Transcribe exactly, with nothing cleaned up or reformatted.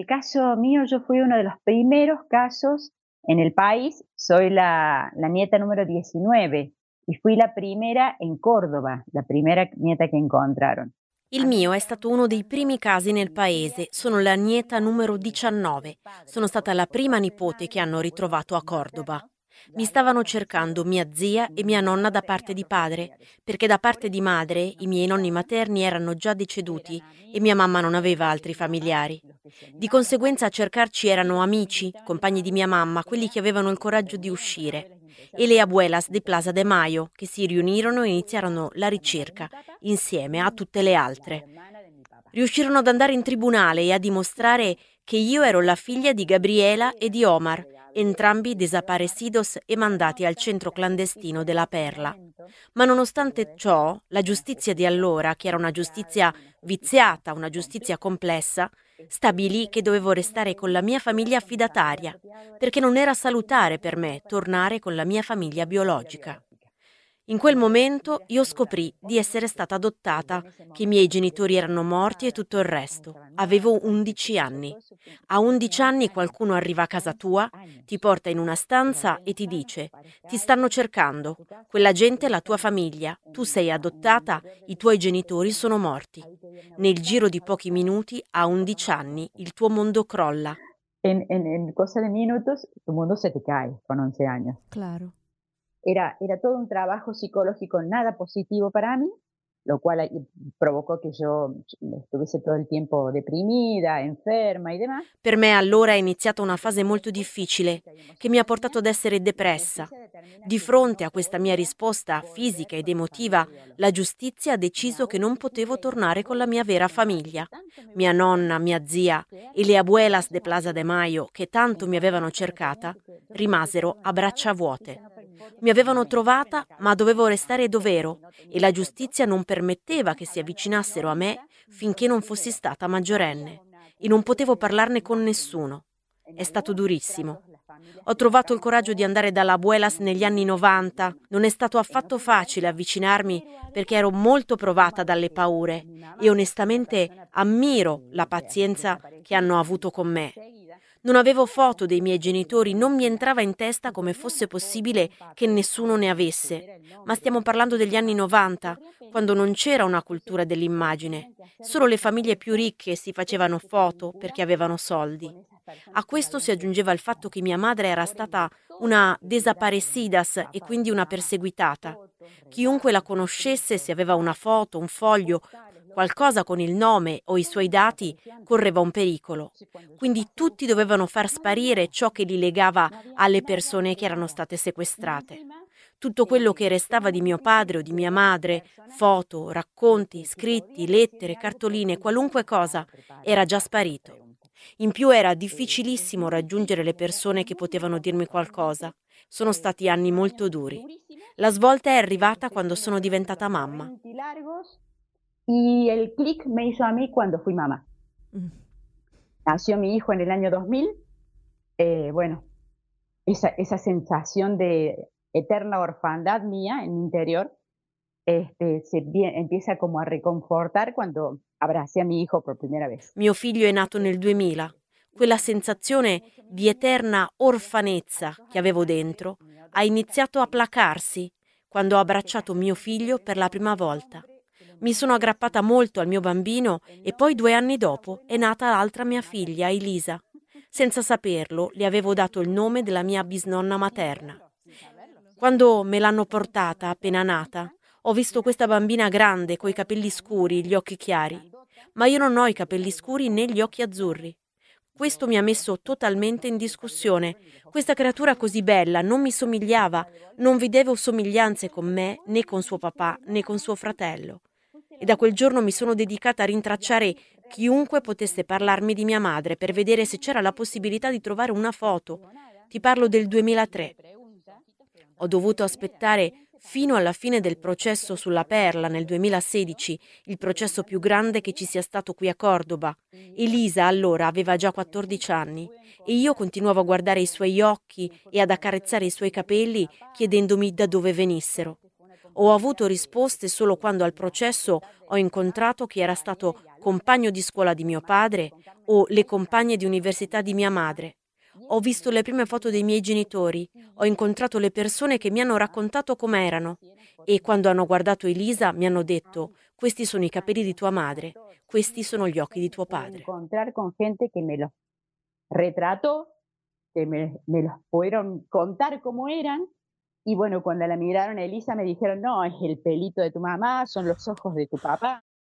el caso mío, yo fui uno de los primeros casos en el país. Soy la, la nieta número diecinueve y fui la primera en Córdoba, la primera nieta che incontraron. Il mio è stato uno dei primi casi nel paese, sono la nieta numero diciannove, sono stata la prima nipote che hanno ritrovato a Cordoba. Mi stavano cercando mia zia e mia nonna da parte di padre, perché da parte di madre i miei nonni materni erano già deceduti e mia mamma non aveva altri familiari. Di conseguenza a cercarci erano amici, compagni di mia mamma, quelli che avevano il coraggio di uscire, e le abuelas di Plaza de Mayo, che si riunirono e iniziarono la ricerca insieme a tutte le altre. Riuscirono ad andare in tribunale e a dimostrare che io ero la figlia di Gabriela e di Omar, entrambi desaparecidos e mandati al centro clandestino della Perla. Ma nonostante ciò, la giustizia di allora, che era una giustizia viziata, una giustizia complessa, stabilì che dovevo restare con la mia famiglia affidataria, perché non era salutare per me tornare con la mia famiglia biologica. In quel momento io scoprì di essere stata adottata, che i miei genitori erano morti e tutto il resto. Avevo undici anni. A undici anni qualcuno arriva a casa tua, ti porta in una stanza e ti dice: ti stanno cercando, quella gente è la tua famiglia, tu sei adottata, i tuoi genitori sono morti. Nel giro di pochi minuti, a undici anni, il tuo mondo crolla. En, en, en cosa de minutos, tu mundo se te cae con once años. Claro. Era, era todo un trabajo psicológico nada positivo para mí, lo cual eh, provocó que yo estuviese todo el tiempo deprimida, enferma y demás. Per me allora è iniziata una fase molto difficile, che mi ha portato ad essere depressa. Di fronte a questa mia risposta fisica ed emotiva, la giustizia ha deciso che non potevo tornare con la mia vera famiglia. Mia nonna, mia zia e le abuelas de Plaza de Mayo, che tanto mi avevano cercata, rimasero a braccia vuote. Mi avevano trovata, ma dovevo restare dov'ero e la giustizia non permetteva che si avvicinassero a me finché non fossi stata maggiorenne e non potevo parlarne con nessuno. È stato durissimo. Ho trovato il coraggio di andare dalla abuelas negli anni novanta. Non è stato affatto facile avvicinarmi perché ero molto provata dalle paure e onestamente ammiro la pazienza che hanno avuto con me. Non avevo foto dei miei genitori, non mi entrava in testa come fosse possibile che nessuno ne avesse. Ma stiamo parlando degli anni novanta, quando non c'era una cultura dell'immagine. Solo le famiglie più ricche si facevano foto perché avevano soldi. A questo si aggiungeva il fatto che mia madre era stata una desaparecidas e quindi una perseguitata. Chiunque la conoscesse, se aveva una foto, un foglio, qualcosa con il nome o i suoi dati, correva un pericolo. Quindi tutti dovevano far sparire ciò che li legava alle persone che erano state sequestrate. Tutto quello che restava di mio padre o di mia madre, foto, racconti, scritti, lettere, cartoline, qualunque cosa, era già sparito. In più era difficilissimo raggiungere le persone che potevano dirmi qualcosa. Sono stati anni molto duri. La svolta è arrivata quando sono diventata mamma. Y el clic me hizo a mí cuando fui mamá. Mm. Nació mi hijo en el año dos mil. Eh, bueno, esa, esa sensación de eterna orfandad mía en mi interior este, se vie- empieza como a reconfortar cuando abracé a mi hijo por primera vez. Mio figlio è nato nel duemila. Quella sensazione di eterna orfanezza che avevo dentro ha iniziato a placarsi quando ho abbracciato mio figlio per la prima volta. Mi sono aggrappata molto al mio bambino e poi due anni dopo è nata l'altra mia figlia, Elisa. Senza saperlo, le avevo dato il nome della mia bisnonna materna. Quando me l'hanno portata appena nata, ho visto questa bambina grande coi capelli scuri, gli occhi chiari, ma io non ho i capelli scuri né gli occhi azzurri. Questo mi ha messo totalmente in discussione. Questa creatura così bella non mi somigliava, non vedevo somiglianze con me, né con suo papà, né con suo fratello. E da quel giorno mi sono dedicata a rintracciare chiunque potesse parlarmi di mia madre per vedere se c'era la possibilità di trovare una foto. Ti parlo del duemilatré. Ho dovuto aspettare fino alla fine del processo sulla Perla nel duemilasedici, il processo più grande che ci sia stato qui a Cordoba. Elisa allora aveva già quattordici anni e io continuavo a guardare i suoi occhi e ad accarezzare i suoi capelli chiedendomi da dove venissero. Ho avuto risposte solo quando al processo ho incontrato chi era stato compagno di scuola di mio padre o le compagne di università di mia madre. Ho visto le prime foto dei miei genitori, ho incontrato le persone che mi hanno raccontato com'erano e quando hanno guardato Elisa mi hanno detto: questi sono i capelli di tua madre, questi sono gli occhi di tuo Pude padre. encontrar con gente que me los retrató, que me, me los pudieron contar cómo eran. Y bueno, cuando la miraron a Elisa me dijeron, no, es el pelito de tu mamá, son los ojos de tu papá.